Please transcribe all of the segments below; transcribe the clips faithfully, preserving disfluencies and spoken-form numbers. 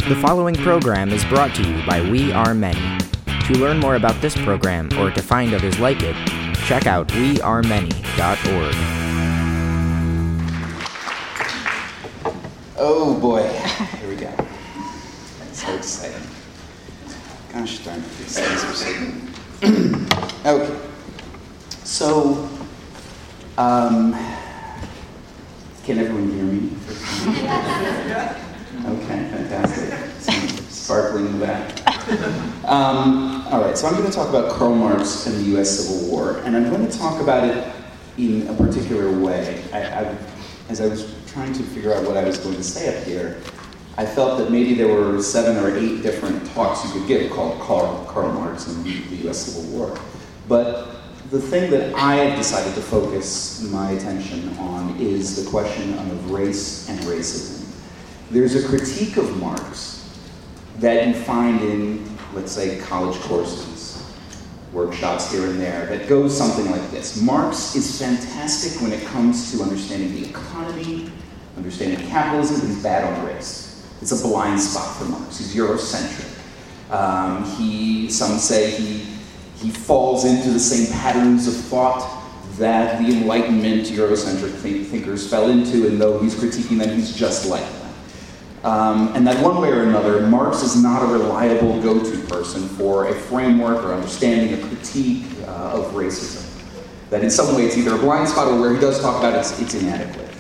The following program is brought to you by We Are Many. To learn more about this program or to find others like it, check out we are many dot org. Oh boy, here we go. So exciting. Gosh darn it, these things are so... Okay, so, um, can everyone hear me? Okay, fantastic. Some sparkling in the back. Um, all right, so I'm going to talk about Karl Marx and the U S Civil War, and I'm going to talk about it in a particular way. I, I, as I was trying to figure out what I was going to say up here, I felt that maybe there were seven or eight different talks you could give called Karl, Karl Marx and the U S Civil War. But the thing that I have decided to focus my attention on is the question of race and racism. There's a critique of Marx that you find in, let's say, college courses, workshops here and there, that goes something like this. Marx is fantastic when it comes to understanding the economy, understanding capitalism, but he's bad on race. It's a blind spot for Marx. He's Eurocentric. Um, he, some say he, he falls into the same patterns of thought that the Enlightenment Eurocentric think, thinkers fell into, and though he's critiquing them, he's just like them. Um, and that one way or another, Marx is not a reliable go-to person for a framework or understanding, a critique uh, of racism. That in some way it's either a blind spot or where he does talk about it, it's, it's inadequate.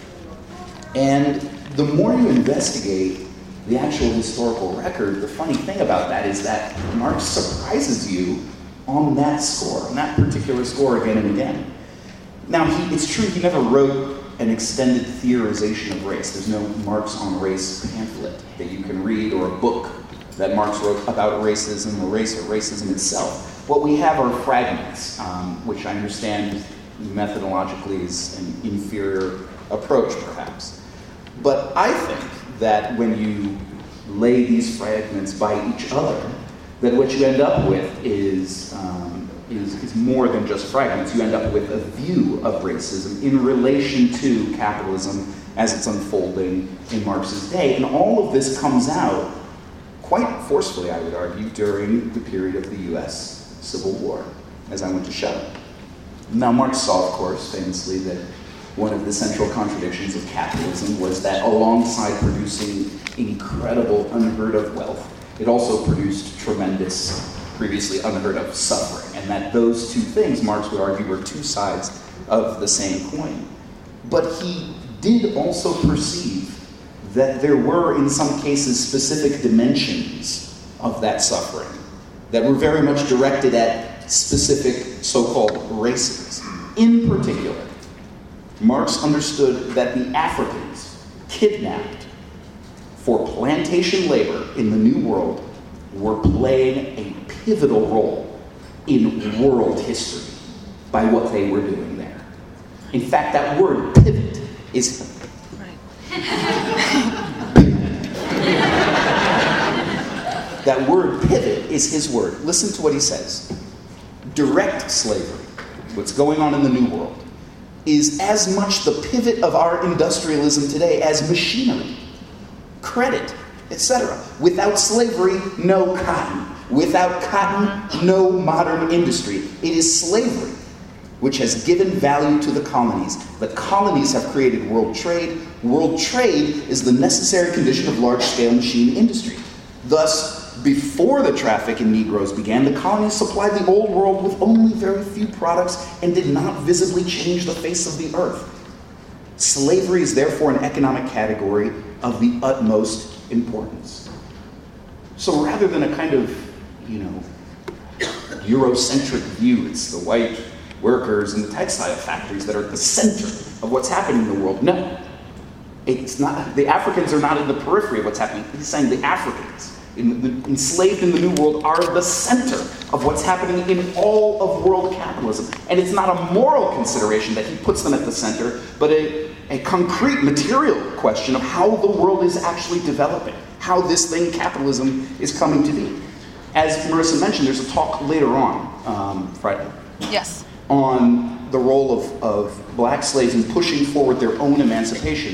And the more you investigate the actual historical record, the funny thing about that is that Marx surprises you on that score, on that particular score again and again. Now, he, it's true he never wrote an extended theorization of race. There's no Marx on race pamphlet that you can read or a book that Marx wrote about racism or race or racism itself. What we have are fragments, um, which I understand methodologically is an inferior approach, perhaps. But I think that when you lay these fragments by each other, that what you end up with is um, Is, is more than just fragments. You end up with a view of racism in relation to capitalism as it's unfolding in Marx's day. And all of this comes out quite forcefully, I would argue, during the period of the U S Civil War, as I went to show. Now, Marx saw, of course, famously, that one of the central contradictions of capitalism was that alongside producing incredible, unheard of wealth, it also produced tremendous, previously unheard of suffering, and that those two things, Marx would argue, were two sides of the same coin. But he did also perceive that there were, in some cases, specific dimensions of that suffering that were very much directed at specific so-called races. In particular, Marx understood that the Africans kidnapped for plantation labor in the New World were playing a pivotal role in world history by what they were doing there. In fact, that word pivot is... Right. That word pivot is his word. Listen to what he says. Direct slavery, what's going on in the New World, is as much the pivot of our industrialism today as machinery, credit, et cetera. Without slavery, no cotton. Without cotton, no modern industry. It is slavery which has given value to the colonies. The colonies have created world trade. World trade is the necessary condition of large-scale machine industry. Thus, before the traffic in Negroes began, the colonies supplied the old world with only very few products and did not visibly change the face of the earth. Slavery is therefore an economic category of the utmost importance. So rather than a kind of, you know, Eurocentric view, it's the white workers in the textile factories that are at the center of what's happening in the world. No, it's not. The Africans are not in the periphery of what's happening. He's saying the Africans, in the, enslaved in the New World, are the center of what's happening in all of world capitalism. And it's not a moral consideration that he puts them at the center, but a, a concrete material question of how the world is actually developing, how this thing, capitalism, is coming to be. As Marissa mentioned, there's a talk later on, um, Friday. Yes. On the role of, of black slaves in pushing forward their own emancipation.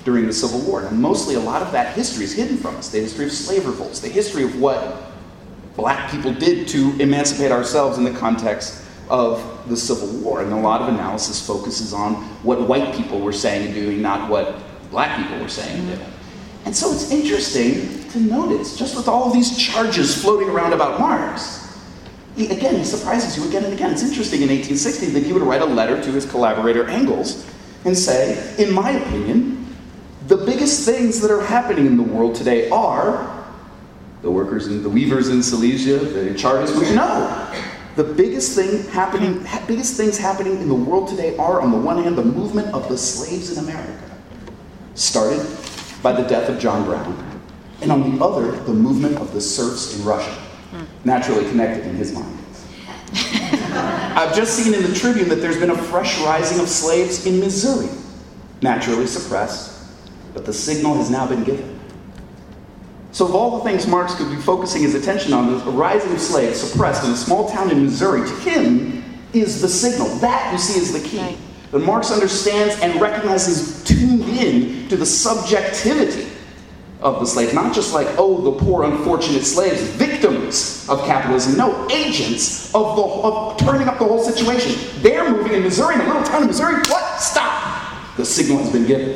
during the Civil War. And mostly a lot of that history is hidden from us. The history of slave revolts, the history of what black people did to emancipate ourselves in the context of the Civil War. And a lot of analysis focuses on what white people were saying and doing, not what black people were saying and doing. And so it's interesting to notice, just with all of these charges floating around about Marx, he, again, he surprises you again and again. It's interesting in eighteen sixty that he would write a letter to his collaborator Engels and say, in my opinion, the biggest things that are happening in the world today are the workers and the weavers in Silesia, the Chartists. No, the biggest thing happening, ha- biggest things happening in the world today are, on the one hand, the movement of the slaves in America, started by the death of John Brown, and on the other, the movement of the serfs in Russia, naturally connected in his mind. I've just seen in the Tribune that there's been a fresh rising of slaves in Missouri, naturally suppressed, but the signal has now been given. So of all the things Marx could be focusing his attention on, the rising of slaves suppressed in a small town in Missouri, to him, is the signal. That, you see, is the key. Right. That Marx understands and recognizes, tuned in to the subjectivity of the slaves. Not just like, oh, the poor unfortunate slaves, victims of capitalism. No, agents of, the, of turning up the whole situation. They're moving in Missouri, in a little town in Missouri. What? Stop! The signal has been given.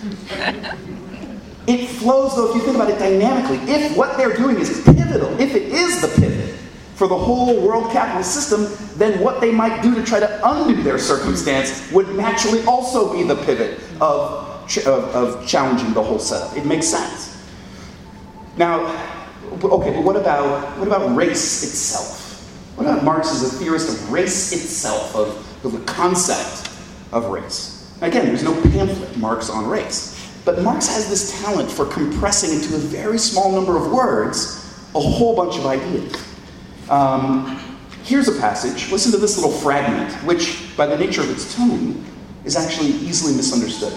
It flows, though, if you think about it dynamically. If what they're doing is pivotal, if it is the pivot for the whole world capitalist system, then what they might do to try to undo their circumstance would naturally also be the pivot of, ch- of, of challenging the whole setup. It makes sense. Now, okay, but what about, what about race itself? What about Marx as a theorist of race itself, of, of the concept of race? Again, there's no pamphlet, Marx on race. But Marx has this talent for compressing into a very small number of words a whole bunch of ideas. Um, here's a passage. Listen to this little fragment, which, by the nature of its tone, is actually easily misunderstood.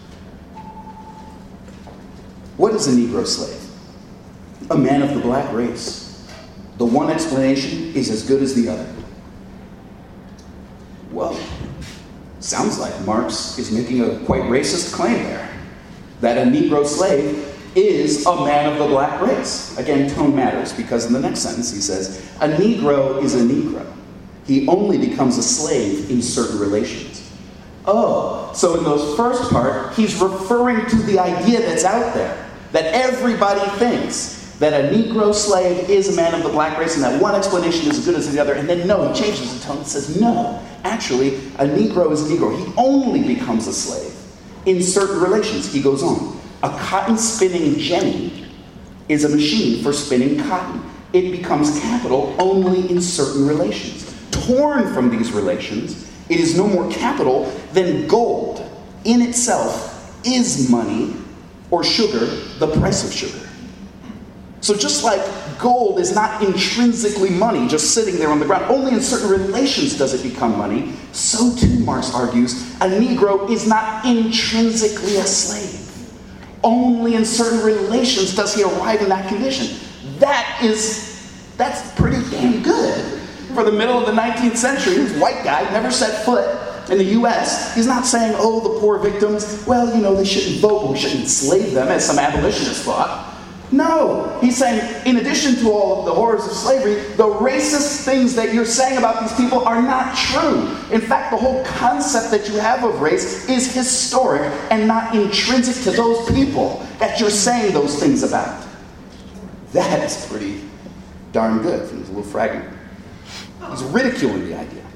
What is a Negro slave? A man of the black race. The one explanation is as good as the other. Well, sounds like Marx is making a quite racist claim there. That a Negro slave is a man of the black race. Again, tone matters, because in the next sentence he says, a Negro is a Negro. He only becomes a slave in certain relations. Oh, so in those first part, he's referring to the idea that's out there, that everybody thinks that a Negro slave is a man of the black race, and that one explanation is as good as the other, and then no, he changes the tone and says, no, actually, a Negro is a Negro. He only becomes a slave in certain relations. He goes on. A cotton spinning jenny is a machine for spinning cotton. It becomes capital only in certain relations. Torn from these relations, it is no more capital than gold in itself is money, or sugar, the price of sugar. So just like gold is not intrinsically money, just sitting there on the ground, only in certain relations does it become money, so too, Marx argues, a Negro is not intrinsically a slave. Only in certain relations does he arrive in that condition. That is, that's pretty damn good. For the middle of the nineteenth century, this white guy never set foot in the U S. He's not saying, oh, the poor victims, well, you know, they shouldn't vote, but we shouldn't enslave them, as some abolitionists thought. No, he's saying, in addition to all of the horrors of slavery, the racist things that you're saying about these people are not true. In fact, the whole concept that you have of race is historic and not intrinsic to those people that you're saying those things about. That is pretty darn good from this little fragment. He's ridiculing the idea.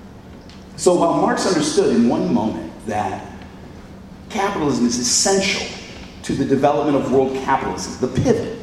So while Marx understood in one moment that capitalism is essential to the development of world capitalism, the pivot,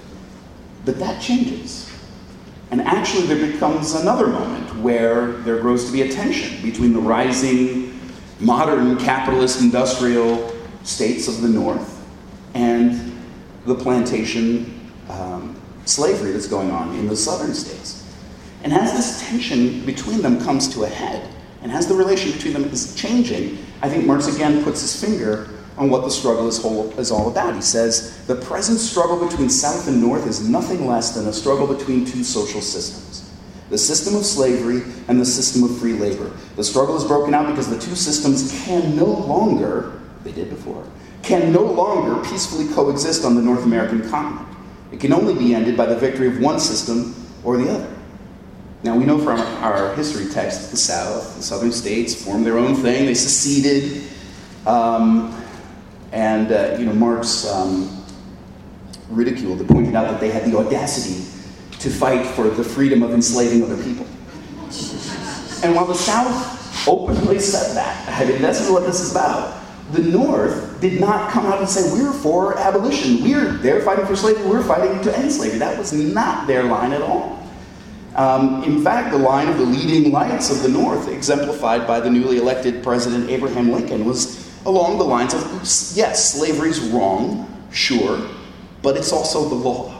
but that changes. And actually there becomes another moment where there grows to be a tension between the rising modern capitalist industrial states of the North and the plantation um, slavery that's going on in the southern states. And as this tension between them comes to a head, and as the relation between them is changing, I think Marx again puts his finger on what the struggle is, whole, is all about. He says, the present struggle between South and North is nothing less than a struggle between two social systems. The system of slavery and the system of free labor. The struggle is broken out because the two systems can no longer, they did before, can no longer peacefully coexist on the North American continent. It can only be ended by the victory of one system or the other. Now, we know from our history text that the South, the southern states, formed their own thing. They seceded. Um, and, uh, you know, Marx um, ridiculed and pointed out that they had the audacity to fight for the freedom of enslaving other people. And while the South openly said that, I mean, that's what this is about, the North did not come out and say, we're for abolition. We're, they're fighting for slavery, we're fighting to end slavery. That was not their line at all. Um, in fact, the line of the leading lights of the North, exemplified by the newly elected President Abraham Lincoln, was along the lines of, yes, slavery's wrong, sure, but it's also the law.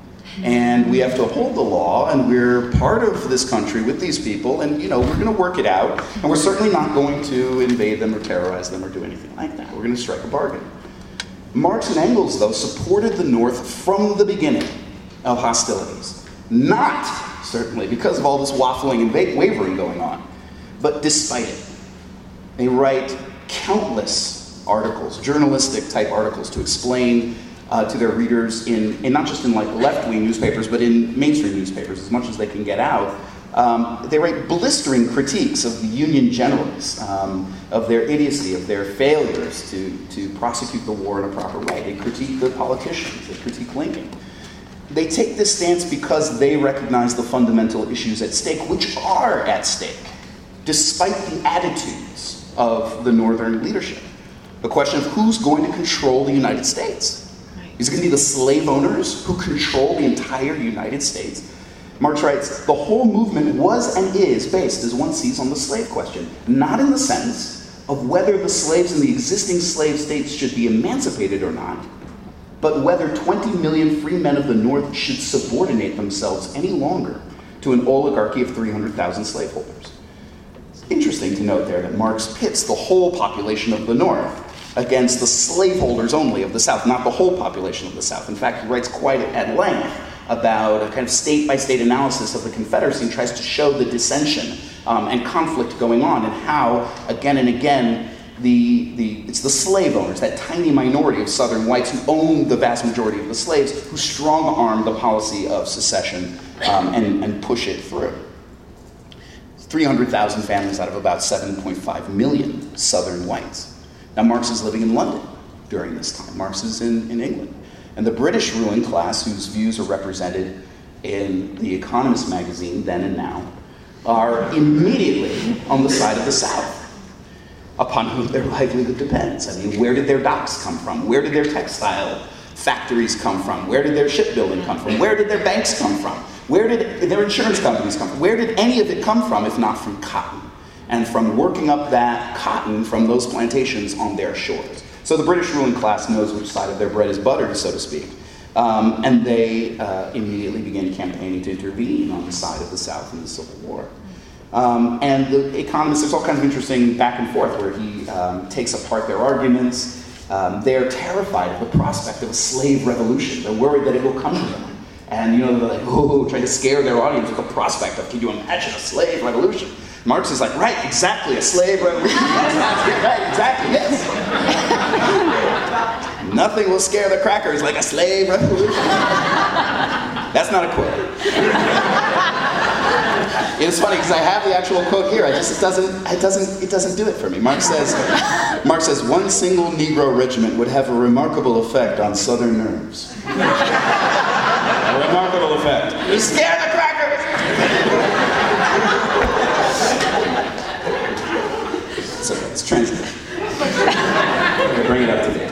And we have to uphold the law, and we're part of this country with these people, and, you know, we're going to work it out, and we're certainly not going to invade them or terrorize them or do anything like that. We're going to strike a bargain. Marx and Engels, though, supported the North from the beginning of hostilities. Not, certainly, because of all this waffling and wavering going on, but despite it. They write countless articles, journalistic-type articles, to explain Uh, to their readers in, in not just in like left-wing newspapers, but in mainstream newspapers, as much as they can get out. Um, they write blistering critiques of the Union generals, um, of their idiocy, of their failures to, to prosecute the war in a proper way. They critique the politicians, they critique Lincoln. They take this stance because they recognize the fundamental issues at stake, which are at stake, despite the attitudes of the Northern leadership. The question of who's going to control the United States. Is it going to be the slave owners who control the entire United States? Marx writes, the whole movement was and is based, as one sees, on the slave question, not in the sense of whether the slaves in the existing slave states should be emancipated or not, but whether twenty million free men of the North should subordinate themselves any longer to an oligarchy of three hundred thousand slaveholders. It's interesting to note there that Marx pits the whole population of the North against the slaveholders only of the South, not the whole population of the South. In fact, he writes quite at length about a kind of state-by-state analysis of the Confederacy and tries to show the dissension um, and conflict going on and how, again and again, the, the, it's the slave owners, that tiny minority of Southern whites who own the vast majority of the slaves, who strong-arm the policy of secession um, and, and push it through. three hundred thousand families out of about seven point five million Southern whites. Now, Marx is living in London during this time. Marx is in, in England. And the British ruling class, whose views are represented in The Economist magazine, then and now, are immediately on the side of the South, upon whom their livelihood depends. I mean, where did their docks come from? Where did their textile factories come from? Where did their shipbuilding come from? Where did their banks come from? Where did their insurance companies come from? Where did any of it come from, if not from cotton? And from working up that cotton from those plantations on their shores. So the British ruling class knows which side of their bread is buttered, so to speak. Um, and they uh, immediately began campaigning to intervene on the side of the South in the Civil War. Um, and the Economist, there's all kinds of interesting back and forth where he um, takes apart their arguments. Um, they're terrified of the prospect of a slave revolution. They're worried that it will come to them. And, you know, they're like, oh, trying to scare their audience with the prospect of, can you imagine a slave revolution? Marx is like, right, exactly, a slave revolution. Right, exactly, yes. Nothing will scare the crackers like a slave revolution. That's not a quote. It's funny because I have the actual quote here. I just it doesn't it doesn't it doesn't do it for me. Marx says, Marx says one single Negro regiment would have a remarkable effect on Southern nerves. A remarkable effect. You scare the crackers. So let's translate. I'm going to bring it up to date.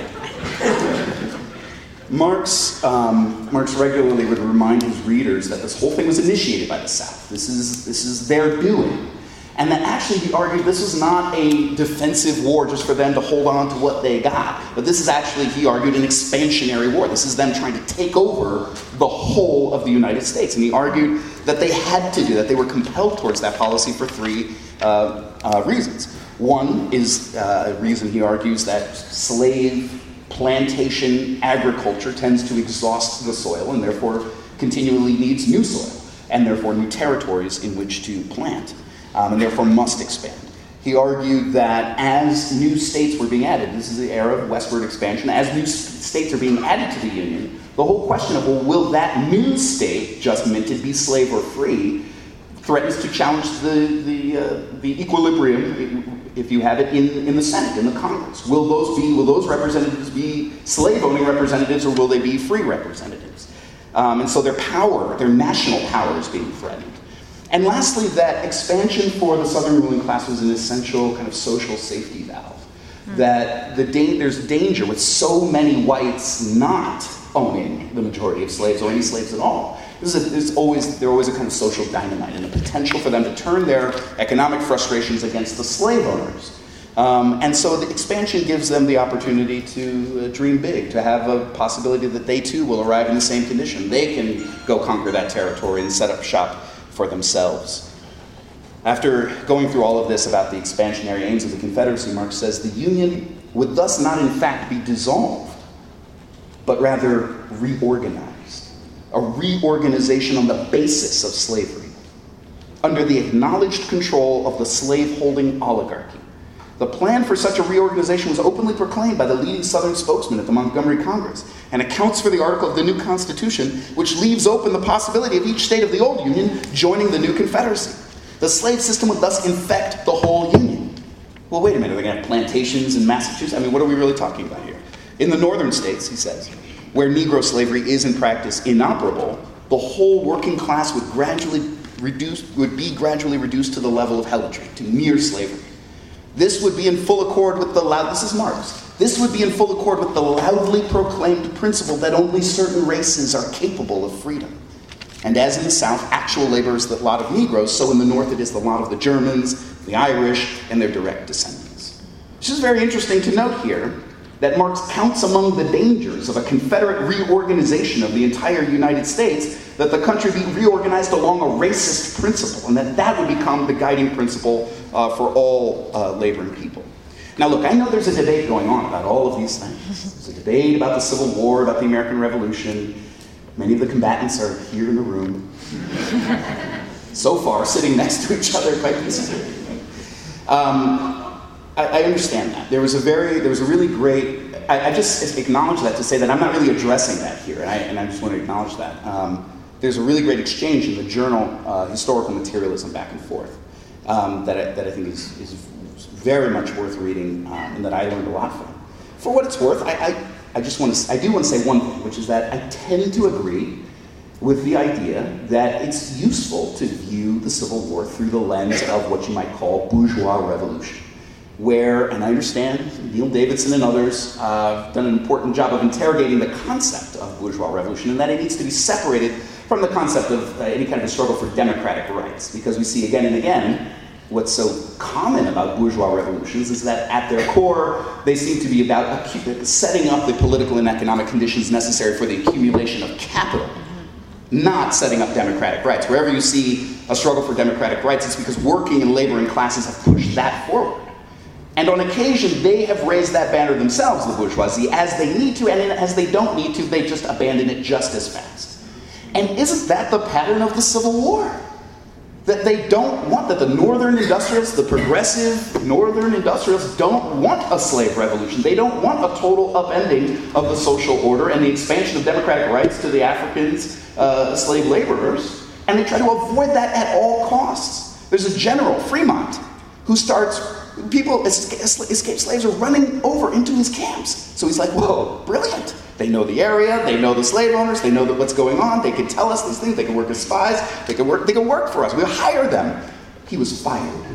Marx, um, Marx regularly would remind his readers that this whole thing was initiated by the South. This is, this is their doing. And that actually, he argued, this was not a defensive war just for them to hold on to what they got. But this is actually, he argued, an expansionary war. This is them trying to take over the whole of the United States. And he argued that they had to do that. They were compelled towards that policy for three uh, uh, reasons. One is uh, a reason, he argues, that slave plantation agriculture tends to exhaust the soil and therefore continually needs new soil and therefore new territories in which to plant um, and therefore must expand. He argued that as new states were being added, this is the era of westward expansion, as new states are being added to the Union, the whole question of, well, will that new state, just minted, be slave or free, threatens to challenge the, the, uh, the equilibrium, if you have it, in, in the Senate, in the Congress. Will those be, will those representatives be slave-owning representatives, or will they be free representatives? Um, and so their power, their national power is being threatened. And lastly, that expansion for the Southern ruling class was an essential kind of social safety valve. Mm. That the da- there's danger with so many whites not owning the majority of slaves, or any slaves at all. This is a, there's always, there's always a kind of social dynamite and a potential for them to turn their economic frustrations against the slave owners. Um, and so the expansion gives them the opportunity to uh, dream big, to have a possibility that they too will arrive in the same condition. They can go conquer that territory and set up shop for themselves. After going through all of this about the expansionary aims of the Confederacy, Marx says the Union would thus not in fact be dissolved, but rather reorganized. A reorganization on the basis of slavery, under the acknowledged control of the slave-holding oligarchy. The plan for such a reorganization was openly proclaimed by the leading Southern spokesman at the Montgomery Congress, and accounts for the article of the new Constitution, which leaves open the possibility of each state of the old Union joining the new Confederacy. The slave system would thus infect the whole Union. Well, wait a minute, are they going to have plantations in Massachusetts? I mean, what are we really talking about here? In the northern states, he says, where Negro slavery is in practice inoperable, the whole working class would gradually reduce, would be gradually reduced to the level of helotry, to mere slavery. This would be in full accord with the loud, this is Marx, this would be in full accord with the loudly proclaimed principle that only certain races are capable of freedom. And as in the South, actual labor is the lot of Negroes, so in the North it is the lot of the Germans, the Irish, and their direct descendants. It's just very interesting to note here that Marx counts among the dangers of a Confederate reorganization of the entire United States, that the country be reorganized along a racist principle, and that that would become the guiding principle uh, for all uh, laboring people. Now look, I know there's a debate going on about all of these things. There's a debate about the Civil War, about the American Revolution. Many of the combatants are here in the room. So far, sitting next to each other quite peacefully. Um, I, I understand that. There was a very, there was a really great, I, I just acknowledge that to say that I'm not really addressing that here, and I, and I just want to acknowledge that. Um, there's a really great exchange in the journal, uh, Historical Materialism, back and forth, um, that, I, that I think is, is very much worth reading, um, and that I learned a lot from. For what it's worth, I, I, I just want to, I do want to say one thing, which is that I tend to agree with the idea that it's useful to view the Civil War through the lens of what you might call bourgeois revolution, where, and I understand Neil Davidson and others uh, have done an important job of interrogating the concept of bourgeois revolution, and that it needs to be separated from the concept of uh, any kind of a struggle for democratic rights, because we see again and again what's so common about bourgeois revolutions is that at their core, they seem to be about acu- setting up the political and economic conditions necessary for the accumulation of capital, not setting up democratic rights. Wherever you see a struggle for democratic rights, it's because working and laboring classes have pushed that forward. And on occasion, they have raised that banner themselves, the bourgeoisie, as they need to, and as they don't need to, they just abandon it just as fast. And isn't that the pattern of the Civil War? That they don't want, that the northern industrialists, the progressive northern industrialists don't want a slave revolution. They don't want a total upending of the social order and the expansion of democratic rights to the Africans, uh, slave laborers. And they try to avoid that at all costs. There's a general, Fremont, who starts, people, escaped slaves are running over into his camps. So he's like, whoa, brilliant. They know the area, they know the slave owners, they know that what's going on, they can tell us these things, they can work as spies, they can work, they can work for us, we'll hire them. He was fired.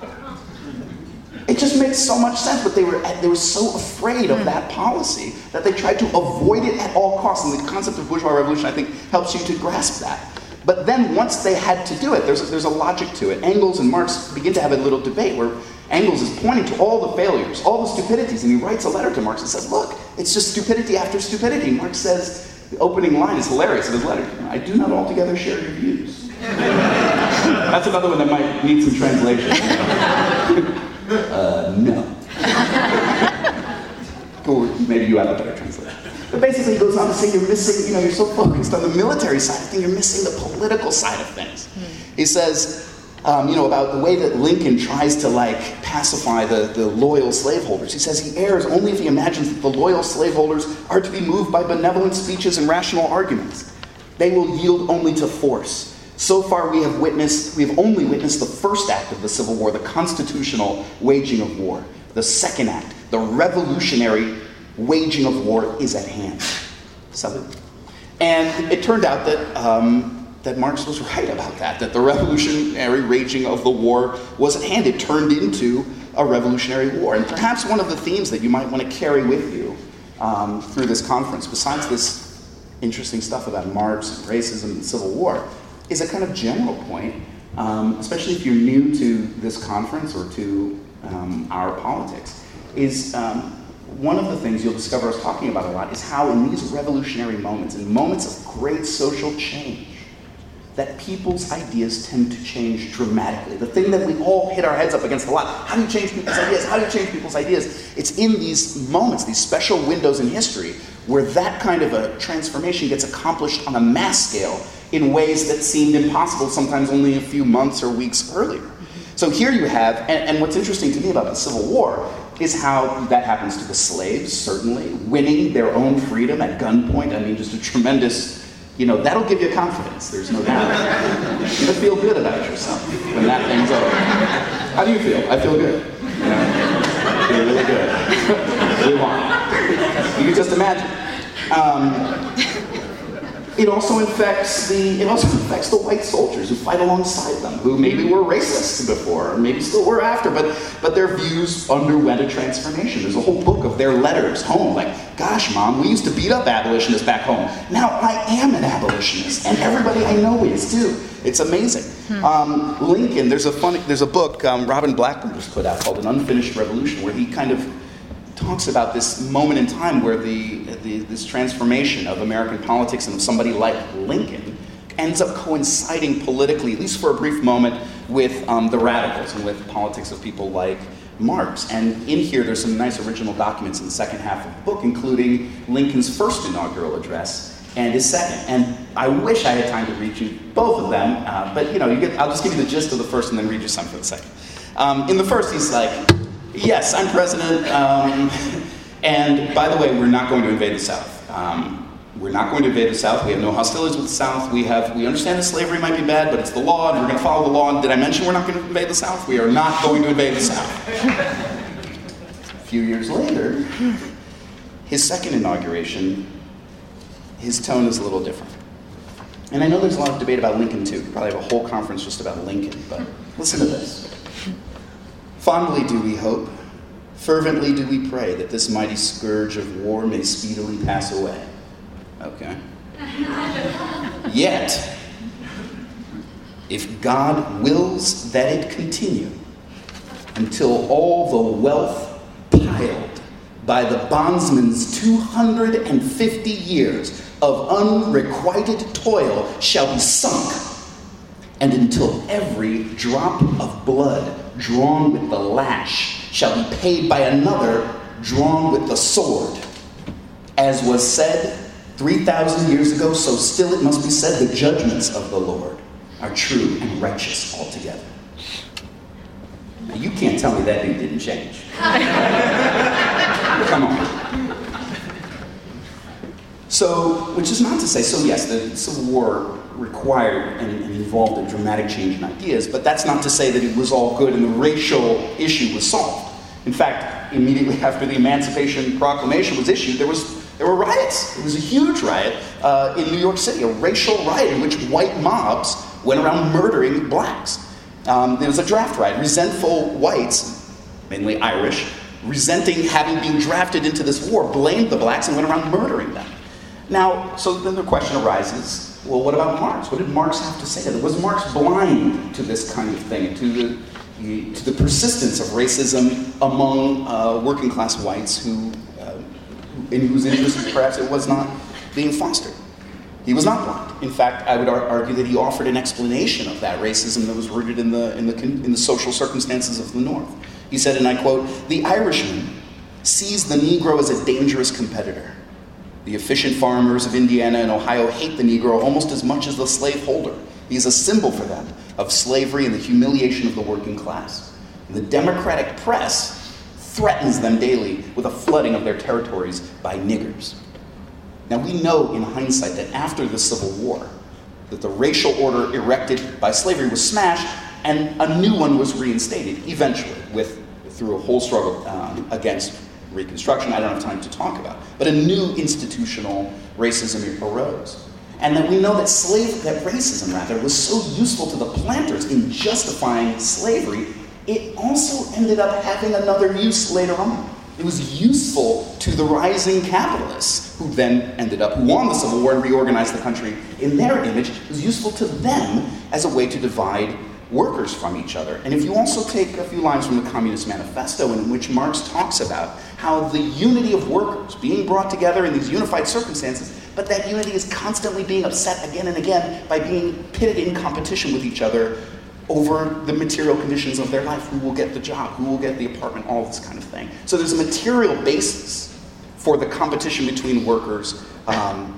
It just makes so much sense, but they were they were so afraid of that policy that they tried to avoid it at all costs, and the concept of bourgeois revolution, I think, helps you to grasp that. But then once they had to do it, there's, there's a logic to it. Engels and Marx begin to have a little debate where Engels is pointing to all the failures, all the stupidities, and he writes a letter to Marx and says, look, it's just stupidity after stupidity. Marx says, the opening line is hilarious in his letter, I do not altogether share your views. That's another one that might need some translation. uh, no. Or maybe you have a better translation. But basically he goes on to say you're missing, you know, you're so focused on the military side of things, you're missing the political side of things. He says, Um, you know, about the way that Lincoln tries to, like, pacify the, the loyal slaveholders. He says he errs only if he imagines that the loyal slaveholders are to be moved by benevolent speeches and rational arguments. They will yield only to force. So far we have witnessed, we have only witnessed the first act of the Civil War, the constitutional waging of war. The second act, the revolutionary waging of war, is at hand. So, and it turned out that um, that Marx was right about that, that the revolutionary raging of the war was at hand. It turned into a revolutionary war. And perhaps one of the themes that you might want to carry with you um, through this conference, besides this interesting stuff about Marx and racism and the Civil War, is a kind of general point, um, especially if you're new to this conference or to um, our politics, is um, one of the things you'll discover us talking about a lot is how in these revolutionary moments, in moments of great social change, that people's ideas tend to change dramatically. The thing that we all hit our heads up against a lot, how do you change people's ideas? How do you change people's ideas? It's in these moments, these special windows in history, where that kind of a transformation gets accomplished on a mass scale in ways that seemed impossible sometimes only a few months or weeks earlier. So here you have, and, and what's interesting to me about the Civil War is how that happens to the slaves, certainly, winning their own freedom at gunpoint. I mean, just a tremendous, you know, that'll give you confidence, there's no doubt. You're gonna feel good about yourself when that thing's over. How do you feel? I feel good. You know? I feel really good. Really want. You can just imagine. Um, It also infects the it also infects the white soldiers who fight alongside them, who maybe were racist before, or maybe still were after, but but their views underwent a transformation. There's a whole book of their letters home, like, gosh, Mom, we used to beat up abolitionists back home. Now I am an abolitionist, and everybody I know is too. It's amazing. Hmm. Um, Lincoln, there's a funny, there's a book um, Robin Blackburn just put out called An Unfinished Revolution, where he kind of talks about this moment in time where the, the this transformation of American politics and of somebody like Lincoln ends up coinciding politically, at least for a brief moment, with um, the radicals and with politics of people like Marx. And in here, there's some nice original documents in the second half of the book, including Lincoln's first inaugural address and his second. And I wish I had time to read you both of them, uh, but you know, you get, I'll just give you the gist of the first and then read you some for the second. Um, in the first, he's like, yes, I'm president, um, and by the way, we're not going to invade the South. Um, we're not going to invade the South. We have no hostilities with the South. We have, we understand that slavery might be bad, but it's the law, and we're going to follow the law. And did I mention we're not going to invade the South? We are not going to invade the South. A few years later, his second inauguration, his tone is a little different. And I know there's a lot of debate about Lincoln, too. We probably have a whole conference just about Lincoln, but listen to this. Fondly do we hope, fervently do we pray that this mighty scourge of war may speedily pass away. Okay. Yet, if God wills that it continue until all the wealth piled by the bondsman's two hundred fifty years of unrequited toil shall be sunk, and until every drop of blood drawn with the lash shall be paid by another drawn with the sword. As was said three thousand years ago, so still it must be said, the judgments of the Lord are true and righteous altogether. Now, you can't tell me that thing didn't change. Come on. So, which is not to say, so yes, the Civil War required and, and involved a dramatic change in ideas, but that's not to say that it was all good and the racial issue was solved. In fact, immediately after the Emancipation Proclamation was issued, there was there were riots. It was a huge riot uh, in New York City, a racial riot in which white mobs went around murdering blacks. Um, there was a draft riot. Resentful whites, mainly Irish, resenting having been drafted into this war, blamed the blacks and went around murdering them. Now, so then the question arises, well, what about Marx? What did Marx have to say to that? Was Marx blind to this kind of thing, to the, to the persistence of racism among uh, working class whites who, uh, in whose interests perhaps it was not being fostered? He was not blind. In fact, I would ar- argue that he offered an explanation of that racism that was rooted in the, in the, in the social circumstances of the North. He said, and I quote, "The Irishman sees the Negro as a dangerous competitor. The efficient farmers of Indiana and Ohio hate the Negro almost as much as the slaveholder. He is a symbol for them of slavery and the humiliation of the working class. And the Democratic press threatens them daily with a flooding of their territories by niggers. Now, we know in hindsight that after the Civil War, that the racial order erected by slavery was smashed and a new one was reinstated eventually with, through a whole struggle um, against Reconstruction I don't have time to talk about. But a new institutional racism arose. And that we know that slave, that racism rather, was so useful to the planters in justifying slavery, it also ended up having another use later on. It was useful to the rising capitalists, who then ended up, who won the Civil War and reorganized the country in their image. It was useful to them as a way to divide workers from each other. And if you also take a few lines from the Communist Manifesto, in which Marx talks about how the unity of workers being brought together in these unified circumstances, but that unity is constantly being upset again and again by being pitted in competition with each other over the material conditions of their life. Who will get the job? Who will get the apartment? All this kind of thing. So there's a material basis for the competition between workers um,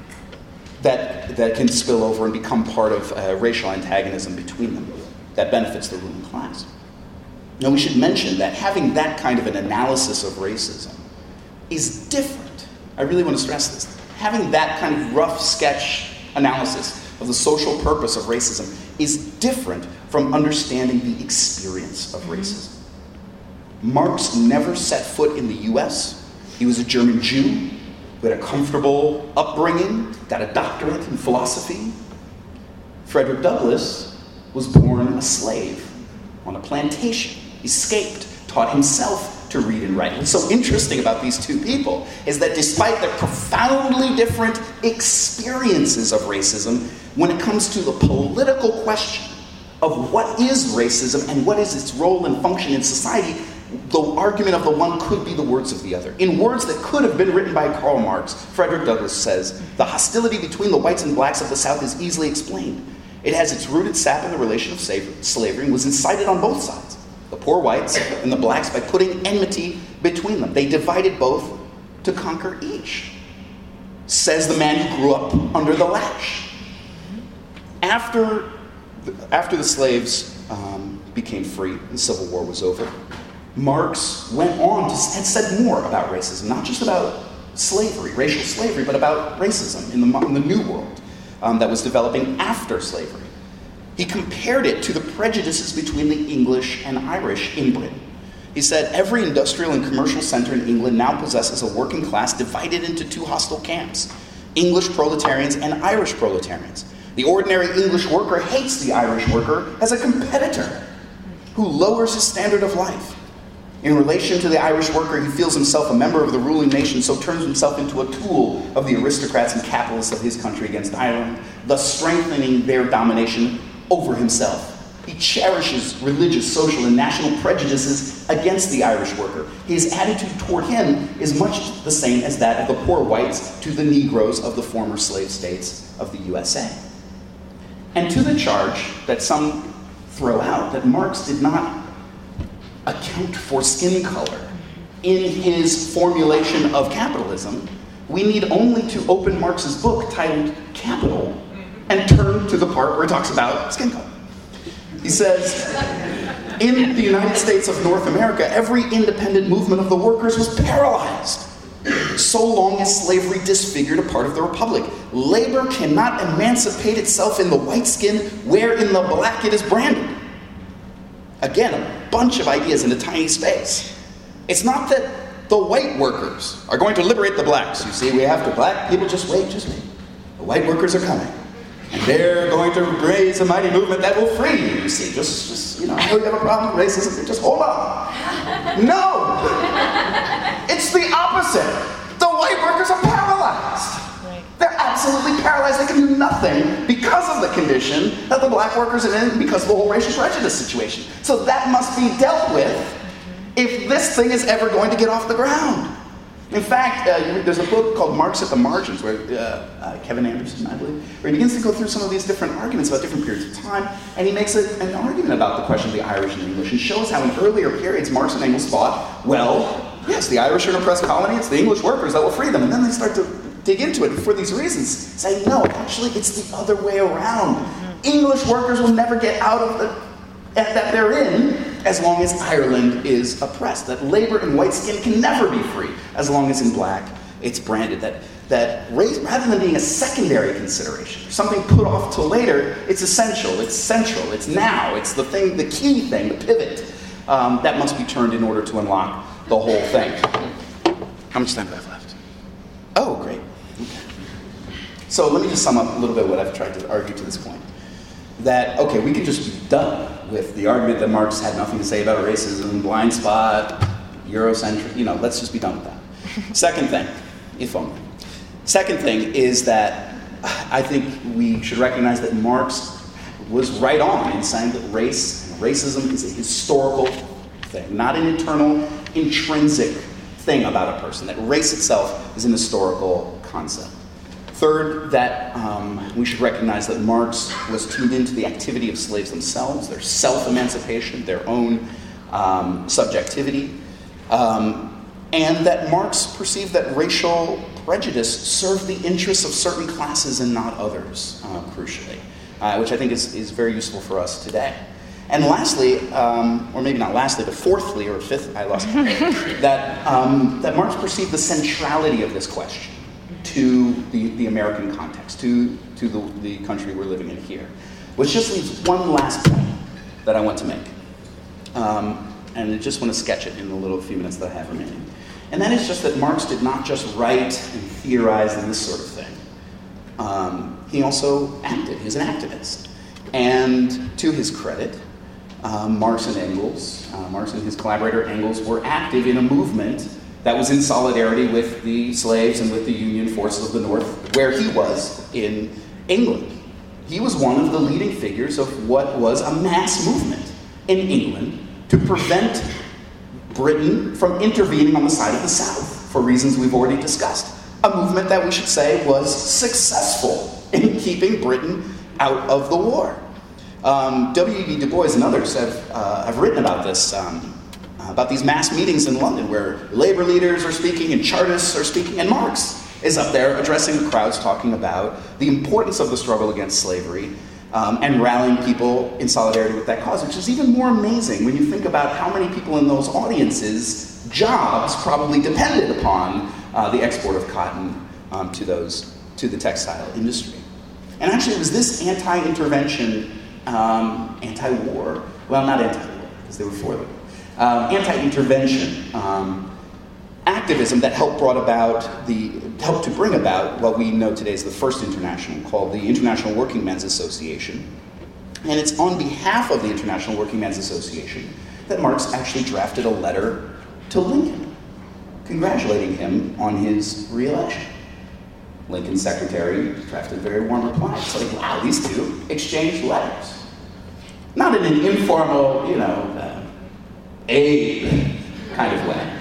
that, that can spill over and become part of uh, racial antagonism between them that benefits the ruling class. Now, we should mention that having that kind of an analysis of racism is different. I really want to stress this. Having that kind of rough sketch analysis of the social purpose of racism is different from understanding the experience of racism. Marx never set foot in the U S. He was a German Jew who had a comfortable upbringing, got a doctorate in philosophy. Frederick Douglass was born a slave on a plantation, escaped, taught himself to read and write. What's so interesting about these two people is that despite their profoundly different experiences of racism, when it comes to the political question of what is racism and what is its role and function in society, the argument of the one could be the words of the other. In words that could have been written by Karl Marx, Frederick Douglass says, "The hostility between the whites and blacks of the South is easily explained. It has its rooted sap in the relation of slavery and was incited on both sides, the poor whites and the blacks, by putting enmity between them. They divided both to conquer each," says the man who grew up under the lash. After the, after the slaves um, became free and the Civil War was over, Marx went on to and said more about racism, not just about slavery, racial slavery, but about racism in the, in the New World. Um, that was developing after slavery. He compared it to the prejudices between the English and Irish in Britain. He said, "Every industrial and commercial center in England now possesses a working class divided into two hostile camps, English proletarians and Irish proletarians. The ordinary English worker hates the Irish worker as a competitor who lowers his standard of life. In relation to the Irish worker, he feels himself a member of the ruling nation, so turns himself into a tool of the aristocrats and capitalists of his country against Ireland, thus strengthening their domination over himself. He cherishes religious, social, and national prejudices against the Irish worker. His attitude toward him is much the same as that of the poor whites to the Negroes of the former slave states of the U S A. And to the charge that some throw out that Marx did not account for skin color in his formulation of capitalism, we need only to open Marx's book titled Capital and turn to the part where he talks about skin color. He says, "In the United States of North America, every independent movement of the workers was paralyzed, so long as slavery disfigured a part of the republic. Labor cannot emancipate itself in the white skin where in the black it is branded." Again, a bunch of ideas in a tiny space. It's not that the white workers are going to liberate the blacks. You see, we have to, black people, just wait, just wait. The white workers are coming. And they're going to raise a mighty movement that will free you, you see. Just, just you know, I know you have a problem with racism, just hold on. No! It's the opposite. The white workers are paralyzed. They're absolutely paralyzed. They can do nothing because of the condition that the black workers are in, because of the whole racial prejudice situation. So that must be dealt with if this thing is ever going to get off the ground. In fact, uh, there's a book called Marx at the Margins, where uh, uh, Kevin Anderson, I believe, where he begins to go through some of these different arguments about different periods of time, and he makes a, an argument about the question of the Irish and the English, and shows how in earlier periods Marx and Engels thought, well, yes, the Irish are an oppressed colony, it's the English workers that will free them. And then they start to dig into it for these reasons, saying, no, actually it's the other way around. English workers will never get out of the that they're in as long as Ireland is oppressed. That labor in white skin can never be free as long as in black it's branded. That that race, rather than being a secondary consideration, something put off till later, it's essential, it's central, it's now, it's the thing, the key thing, the pivot um, that must be turned in order to unlock the whole thing. How much time do I have left? Oh, great. Okay. So let me just sum up a little bit what I've tried to argue to this point. That, okay, we can just be done with the argument that Marx had nothing to say about racism, blind spot, Eurocentric, you know, let's just be done with that. Second thing, if only. Second thing is that I think we should recognize that Marx was right on in saying that race and racism is a historical thing, not an internal, intrinsic thing about a person, that race itself is an historical concept. Third, that um, we should recognize that Marx was tuned into the activity of slaves themselves, their self-emancipation, their own um, subjectivity, um, and that Marx perceived that racial prejudice served the interests of certain classes and not others, uh, crucially, uh, which I think is, is very useful for us today. And lastly, um, or maybe not lastly, but fourthly or fifth, I lost that, um, that Marx perceived the centrality of this question to the, the American context, to, to the, the country we're living in here. Which just leaves one last point that I want to make. Um, and I just want to sketch it in the little few minutes that I have remaining. And that is just that Marx did not just write and theorize and this sort of thing. Um, he also acted. He was an activist. And to his credit, um, Marx and Engels, uh, Marx and his collaborator Engels were active in a movement that was in solidarity with the slaves and with the Union forces of the North, where he was in England. He was one of the leading figures of what was a mass movement in England to prevent Britain from intervening on the side of the South, for reasons we've already discussed. A movement that we should say was successful in keeping Britain out of the war. Um, W E B Du Bois and others have, uh, have written about this, um, about these mass meetings in London where labor leaders are speaking and Chartists are speaking, and Marx is up there addressing the crowds, talking about the importance of the struggle against slavery um, and rallying people in solidarity with that cause, which is even more amazing when you think about how many people in those audiences' jobs probably depended upon uh, the export of cotton um, to those to the textile industry. And actually, it was this anti-intervention, um, anti-war, well, not anti-war, because they were for the war, um, anti-intervention um, activism that helped brought about the helped to bring about what we know today as the first international, called the International Working Men's Association. And it's on behalf of the International Working Men's Association that Marx actually drafted a letter to Lincoln, congratulating him on his re-election. Lincoln's secretary drafted a very warm reply. It's like, wow, these two exchanged letters. Not in an informal, you know, uh, Abe kind of way.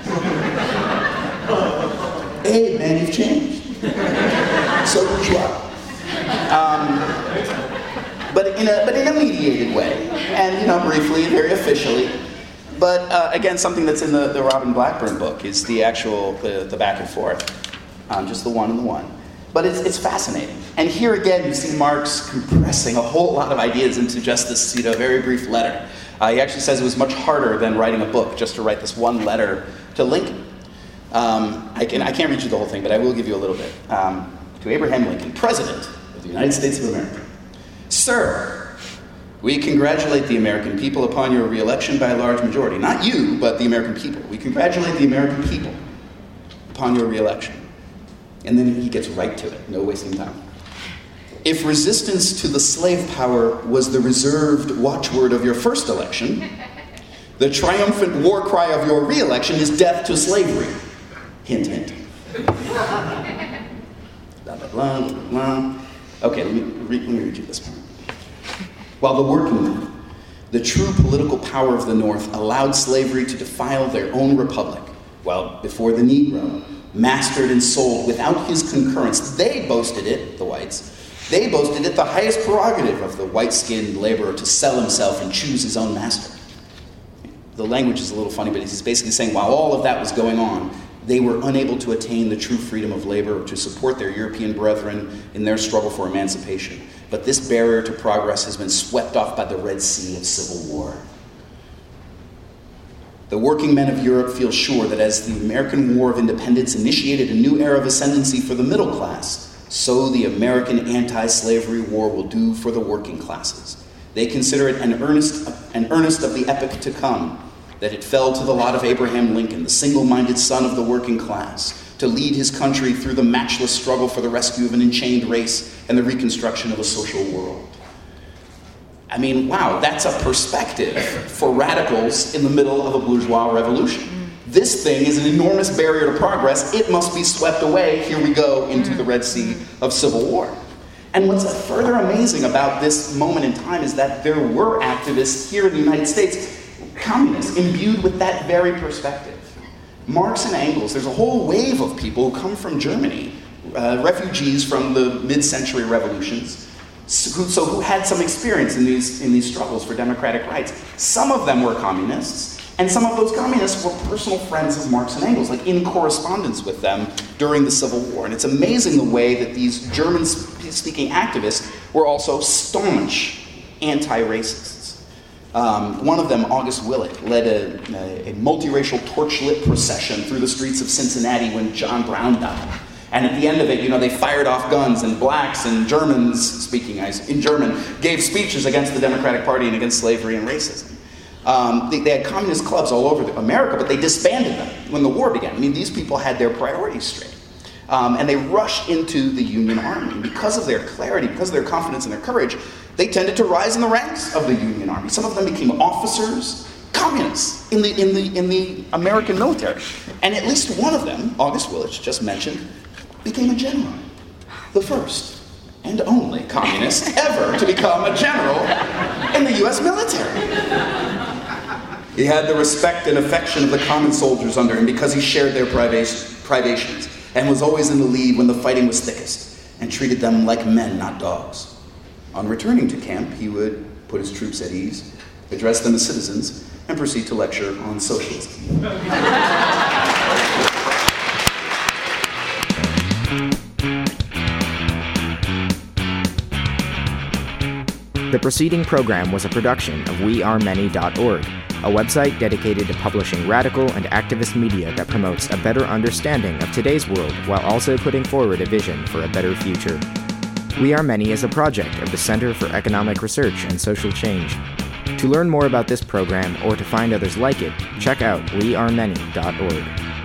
Abe, man, you've changed. So did you are. Um, but in a but in a mediated way, and you know, briefly, very officially. But uh, again, something that's in the, the Robin Blackburn book is the actual the, the back and forth, um, just the one and the one. But it's it's fascinating. And here again, you see Marx compressing a whole lot of ideas into just this, you know, very brief letter. Uh, he actually says it was much harder than writing a book just to write this one letter to Lincoln. Um, I, can, I can't read you the whole thing, but I will give you a little bit. Um, to Abraham Lincoln, President of the United States of America. Sir, we congratulate the American people upon your re-election by a large majority. Not you, but the American people. We congratulate the American people upon your re-election. And then he gets right to it, no wasting time. If resistance to the slave power was the reserved watchword of your first election, the triumphant war cry of your re-election is death to slavery. Hint, hint. Blah, blah, blah, blah, blah. Okay, let me, re- let me read you this part. While the working men, the true political power of the North, allowed slavery to defile their own republic, while before the Negro, mastered and sold without his concurrence, they boasted it, the whites, they boasted it the highest prerogative of the white-skinned laborer to sell himself and choose his own master. The language is a little funny, but he's basically saying while all of that was going on, they were unable to attain the true freedom of labor or to support their European brethren in their struggle for emancipation. But this barrier to progress has been swept off by the Red Sea of civil war. The working men of Europe feel sure that as the American War of Independence initiated a new era of ascendancy for the middle class, so the American anti-slavery war will do for the working classes. They consider it an earnest, an earnest of the epoch to come, that it fell to the lot of Abraham Lincoln, the single-minded son of the working class, to lead his country through the matchless struggle for the rescue of an enchained race and the reconstruction of a social world. I mean, wow, that's a perspective for radicals in the middle of a bourgeois revolution. This thing is an enormous barrier to progress. It must be swept away. Here we go into the Red Sea of civil war. And what's further amazing about this moment in time is that there were activists here in the United States, communists, imbued with that very perspective. Marx and Engels, there's a whole wave of people who come from Germany, uh, refugees from the mid-century revolutions, so who, so who had some experience in these, in these struggles for democratic rights. Some of them were communists, and some of those communists were personal friends of Marx and Engels, like in correspondence with them during the Civil War. And it's amazing the way that these German-speaking activists were also staunch anti-racists. Um, one of them, August Willich, led a, a, a multiracial torch-lit procession through the streets of Cincinnati when John Brown died. And at the end of it, you know, they fired off guns, and blacks and Germans, speaking in German, gave speeches against the Democratic Party and against slavery and racism. Um, they, they had communist clubs all over America, but they disbanded them when the war began. I mean, these people had their priorities straight. Um, and they rushed into the Union Army. And because of their clarity, because of their confidence and their courage, they tended to rise in the ranks of the Union Army. Some of them became officers, communists in the, in the, in the American military. And at least one of them, August Willich, just mentioned, became a general. The first and only communist ever to become a general in the U S military. He had the respect and affection of the common soldiers under him because he shared their privations and was always in the lead when the fighting was thickest and treated them like men, not dogs. On returning to camp, he would put his troops at ease, address them as citizens, and proceed to lecture on socialism. The preceding program was a production of we are many dot org, a website dedicated to publishing radical and activist media that promotes a better understanding of today's world while also putting forward a vision for a better future. We Are Many is a project of the Center for Economic Research and Social Change. To learn more about this program or to find others like it, check out we are many dot org.